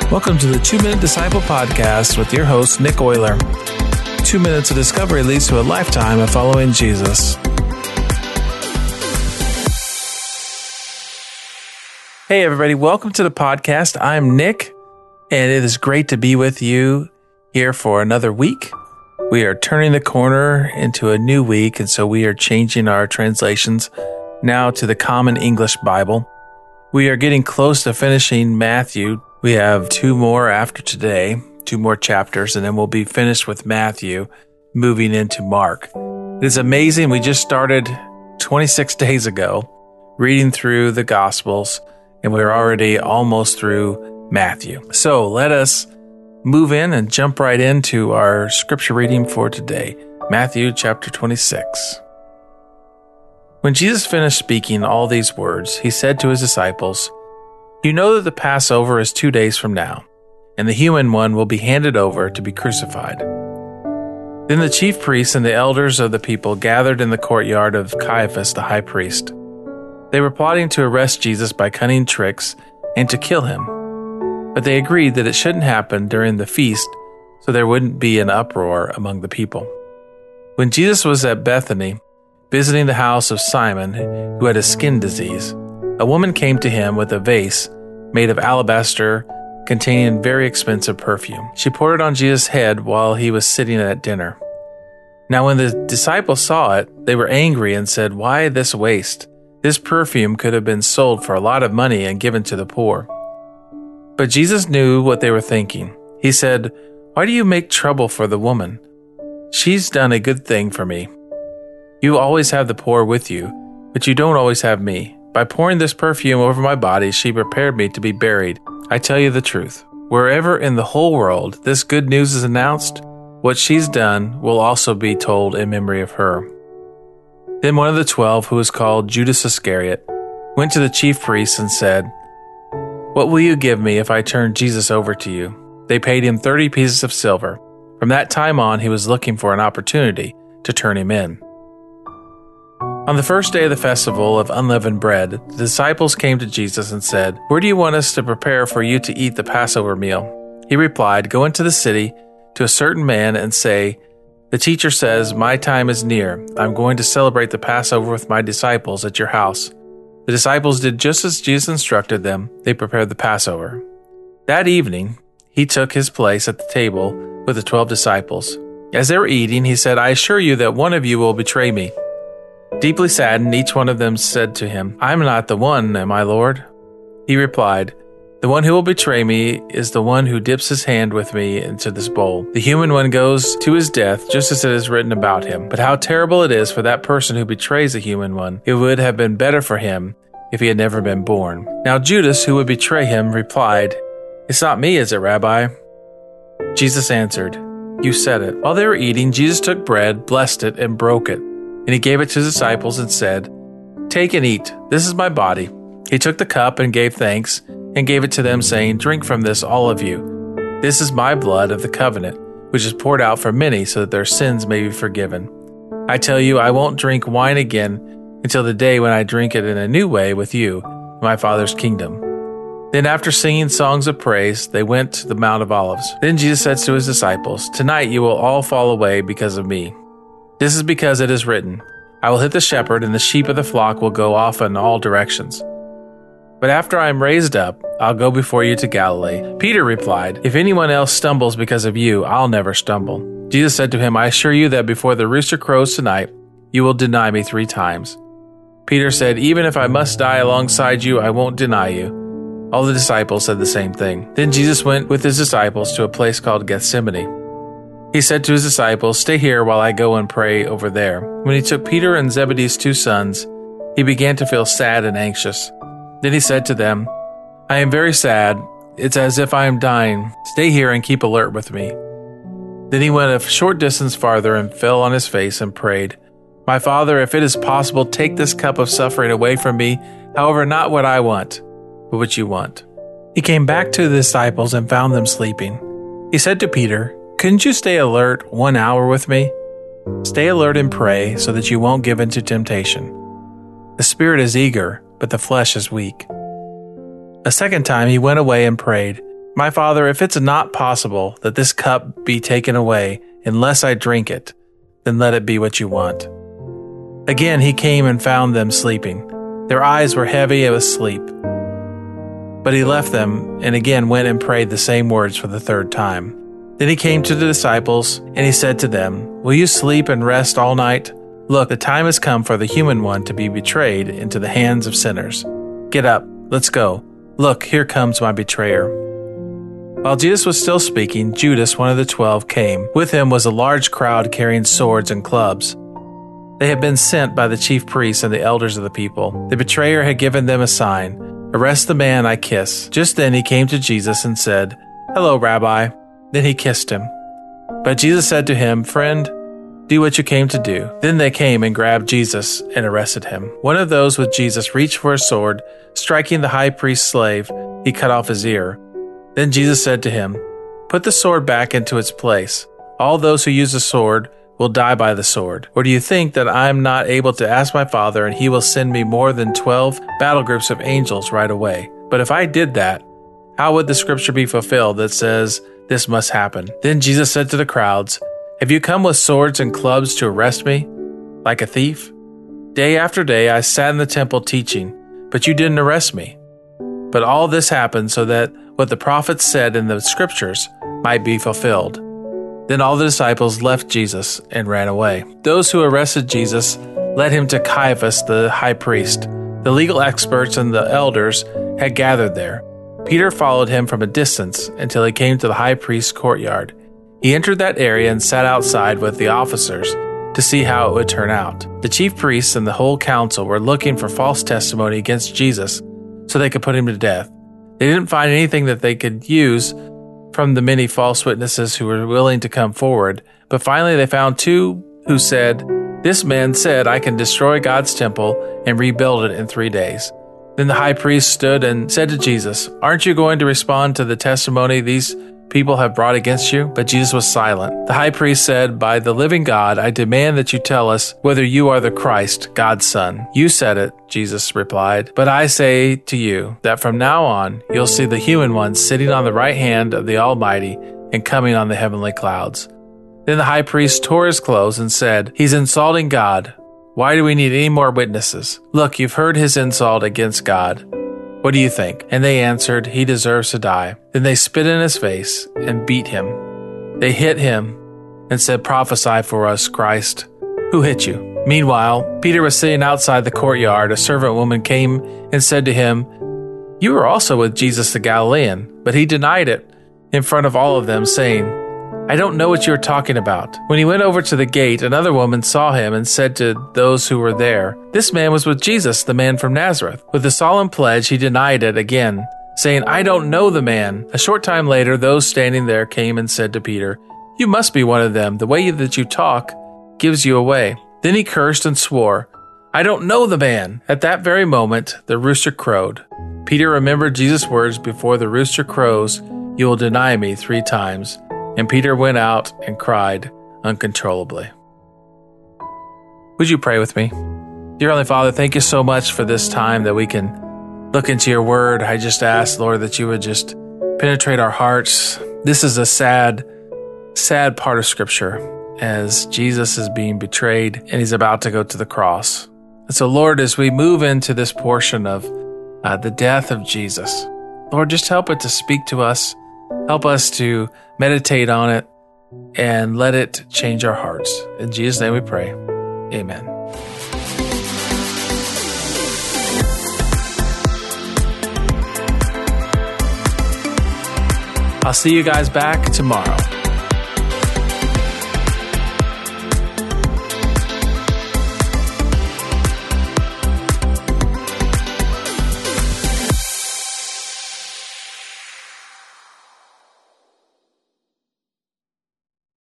Welcome to the 2-Minute Disciple Podcast with your host, Nick Euler. 2 minutes of discovery leads to a lifetime of following Jesus. Hey, everybody. Welcome to the podcast. I'm Nick, and it is great to be with you here for another week. We are turning the corner into a new week, and so we are changing our translations now to the Common English Bible. We are getting close to finishing Matthew. We have 2 more after today, 2 more chapters, and then we'll be finished with Matthew, moving into Mark. It is amazing. We just started 26 days ago reading through the Gospels, and we're already almost through Matthew. So let us move in and jump right into our scripture reading for today, Matthew chapter 26. When Jesus finished speaking all these words, he said to his disciples, "You know that the Passover is 2 days from now, and the human one will be handed over to be crucified." Then the chief priests and the elders of the people gathered in the courtyard of Caiaphas the high priest. They were plotting to arrest Jesus by cunning tricks and to kill him. But they agreed that it shouldn't happen during the feast, so there wouldn't be an uproar among the people. When Jesus was at Bethany, visiting the house of Simon, who had a skin disease, a woman came to him with a vase made of alabaster containing very expensive perfume. She poured it on Jesus' head while he was sitting at dinner. Now when the disciples saw it, they were angry and said, "Why this waste? This perfume could have been sold for a lot of money and given to the poor." But Jesus knew what they were thinking. He said, "Why do you make trouble for the woman? She's done a good thing for me. You always have the poor with you, but you don't always have me. By pouring this perfume over my body, she prepared me to be buried. I tell you the truth. Wherever in the whole world this good news is announced, what she's done will also be told in memory of her." Then one of the 12, who was called Judas Iscariot, went to the chief priests and said, "What will you give me if I turn Jesus over to you?" They paid him 30 pieces of silver. From that time on, he was looking for an opportunity to turn him in. On the first day of the festival of unleavened bread, the disciples came to Jesus and said, "Where do you want us to prepare for you to eat the Passover meal?" He replied, "Go into the city to a certain man and say, 'The teacher says, my time is near. I'm going to celebrate the Passover with my disciples at your house.'" The disciples did just as Jesus instructed them. They prepared the Passover. That evening, he took his place at the table with the 12 disciples. As they were eating, he said, "I assure you that one of you will betray me." Deeply saddened, each one of them said to him, "I'm not the one, am I, Lord?" He replied, "The one who will betray me is the one who dips his hand with me into this bowl. The human one goes to his death, just as it is written about him. But how terrible it is for that person who betrays the human one. It would have been better for him if he had never been born." Now Judas, who would betray him, replied, "It's not me, is it, Rabbi?" Jesus answered, "You said it." While they were eating, Jesus took bread, blessed it, and broke it. And he gave it to his disciples and said, "Take and eat. This is my body." He took the cup and gave thanks and gave it to them, saying, "Drink from this, all of you. This is my blood of the covenant, which is poured out for many so that their sins may be forgiven. I tell you, I won't drink wine again until the day when I drink it in a new way with you in my Father's kingdom." Then after singing songs of praise, they went to the Mount of Olives. Then Jesus said to his disciples, "Tonight you will all fall away because of me. This is because it is written, 'I will hit the shepherd, and the sheep of the flock will go off in all directions.' But after I am raised up, I'll go before you to Galilee." Peter replied, "If anyone else stumbles because of you, I'll never stumble." Jesus said to him, "I assure you that before the rooster crows tonight, you will deny me 3 times. Peter said, "Even if I must die alongside you, I won't deny you." All the disciples said the same thing. Then Jesus went with his disciples to a place called Gethsemane. He said to his disciples, "Stay here while I go and pray over there." When he took Peter and Zebedee's 2 sons, he began to feel sad and anxious. Then he said to them, "I am very sad. It's as if I am dying. Stay here and keep alert with me." Then he went a short distance farther and fell on his face and prayed, "My Father, if it is possible, take this cup of suffering away from me. However, not what I want, but what you want." He came back to the disciples and found them sleeping. He said to Peter, "Couldn't you stay alert 1 hour with me? Stay alert and pray so that you won't give into temptation. The spirit is eager, but the flesh is weak." A second time he went away and prayed, My Father, if it's not possible that this cup be taken away unless I drink it, then let it be what you want." Again he came and found them sleeping. Their eyes were heavy with sleep. But he left them and again went and prayed the same words for the third time. Then he came to the disciples, and he said to them, "Will you sleep and rest all night? Look, the time has come for the human one to be betrayed into the hands of sinners. Get up, let's go. Look, here comes my betrayer." While Jesus was still speaking, Judas, one of the 12, came. With him was a large crowd carrying swords and clubs. They had been sent by the chief priests and the elders of the people. The betrayer had given them a sign, "Arrest the man I kiss." Just then he came to Jesus and said, "Hello, Rabbi." Then he kissed him. But Jesus said to him, "Friend, do what you came to do." Then they came and grabbed Jesus and arrested him. One of those with Jesus reached for a sword, striking the high priest's slave. He cut off his ear. Then Jesus said to him, "Put the sword back into its place. All those who use the sword will die by the sword. Or do you think that I am not able to ask my Father, and he will send me more than 12 battle groups of angels right away? But if I did that, how would the scripture be fulfilled that says this must happen?" Then Jesus said to the crowds, "Have you come with swords and clubs to arrest me, like a thief? Day after day I sat in the temple teaching, but you didn't arrest me. But all this happened so that what the prophets said in the scriptures might be fulfilled." Then all the disciples left Jesus and ran away. Those who arrested Jesus led him to Caiaphas the high priest. The legal experts and the elders had gathered there. Peter followed him from a distance until he came to the high priest's courtyard. He entered that area and sat outside with the officers to see how it would turn out. The chief priests and the whole council were looking for false testimony against Jesus so they could put him to death. They didn't find anything that they could use from the many false witnesses who were willing to come forward, but finally they found two who said, "This man said, I can destroy God's temple and rebuild it in 3 days." Then the high priest stood and said to Jesus, "Aren't you going to respond to the testimony these people have brought against you?" But Jesus was silent. The high priest said, "By the living God, I demand that you tell us whether you are the Christ, God's Son." "You said it," Jesus replied, "but I say to you that from now on you'll see the human one sitting on the right hand of the Almighty and coming on the heavenly clouds." Then the high priest tore his clothes and said, "He's insulting God. Why do we need any more witnesses? Look, you've heard his insult against God. What do you think?" And they answered, "He deserves to die." Then they spit in his face and beat him. They hit him and said, "Prophesy for us, Christ. Who hit you?" Meanwhile, Peter was sitting outside the courtyard. A servant woman came and said to him, "You were also with Jesus the Galilean." But he denied it in front of all of them, saying, "I don't know what you are talking about." When he went over to the gate, another woman saw him and said to those who were there, "This man was with Jesus, the man from Nazareth." With a solemn pledge, he denied it again, saying, "I don't know the man." A short time later, those standing there came and said to Peter, "You must be one of them. The way that you talk gives you away." Then he cursed and swore, "I don't know the man." At that very moment, the rooster crowed. Peter remembered Jesus' words, "Before the rooster crows, you will deny me 3 times." And Peter went out and cried uncontrollably. Would you pray with me? Dear Heavenly Father, thank you so much for this time that we can look into your word. I just ask, Lord, that you would just penetrate our hearts. This is a sad, sad part of Scripture as Jesus is being betrayed and he's about to go to the cross. And so, Lord, as we move into this portion of the death of Jesus, Lord, just help it to speak to us. Help us to meditate on it and let it change our hearts. In Jesus' name we pray. Amen. I'll see you guys back tomorrow.